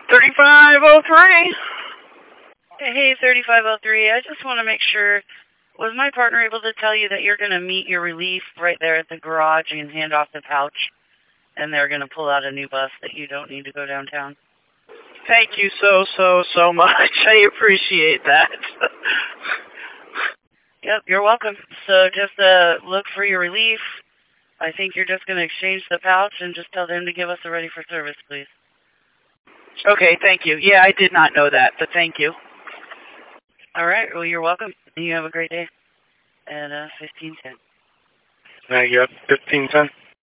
3503. Hey, 3503, I just want to make sure, was my partner able to tell you that you're going to meet your relief right there at the garage and hand off the pouch, and they're going to pull out a new bus that you don't need to go downtown? Thank you so much. I appreciate that. Yep, you're welcome. So just look for your relief. I think you're just going to exchange the pouch and just tell them to give us a ready for service, please. Okay, thank you. Yeah, I did not know that, but thank you. All right, well, you're welcome. You have a great day. At 1510. Now you're at 1510?